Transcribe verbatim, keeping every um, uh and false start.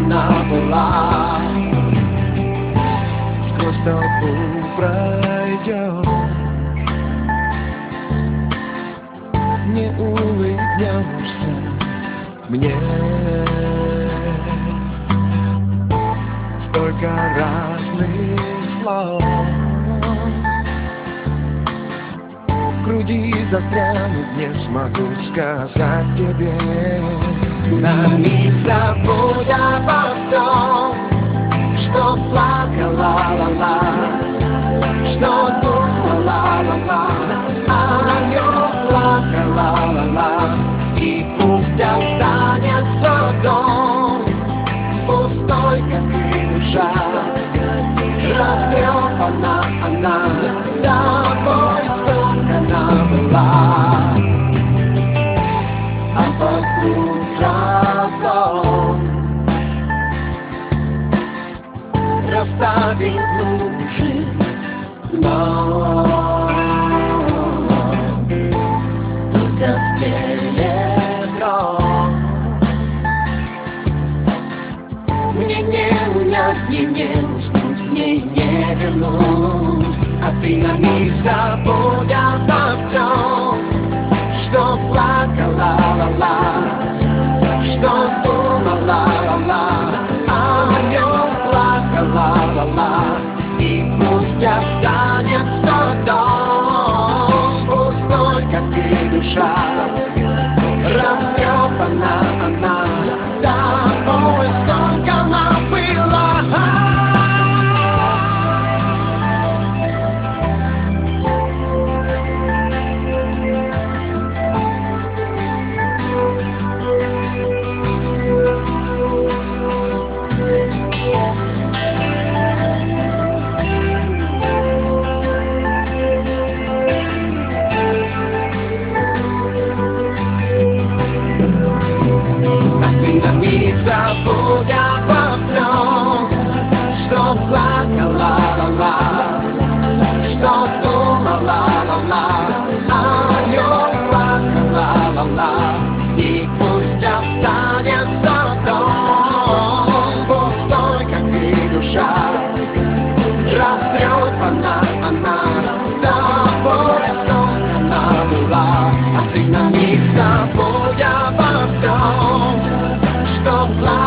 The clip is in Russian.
она была. Сквозь толпу пройдем, не улыбнешься мне. Столько разных слов в груди застрянут, не смогу сказать тебе. На миг забудь обо всем, что плакала, ла-ла, что думала, ла-ла, о нем плакала, ла-ла. И пусть останется дом пустой, как и душа, растрепана она, тобой столько она была. А вокруг разлом расставит лужи, но только в телеграм. Мне не унять, не не уснуть, мне не вернуть. А ты на миг забудь обо всем, что плакала, ла-ла, что думала, ла-ла, о нем плакала, ла-ла. И пусть останется дом пустой, как и душа, растрепана она, тобой столько она была. Забудь обо всем, что плакала, ла-ла, что думала, ла-ла, о нем плакала, ла-ла. И пусть останется дом пустой, как и душа, растрепана она, тобой столько она была. А ты на миг забудь обо всем, что плакала,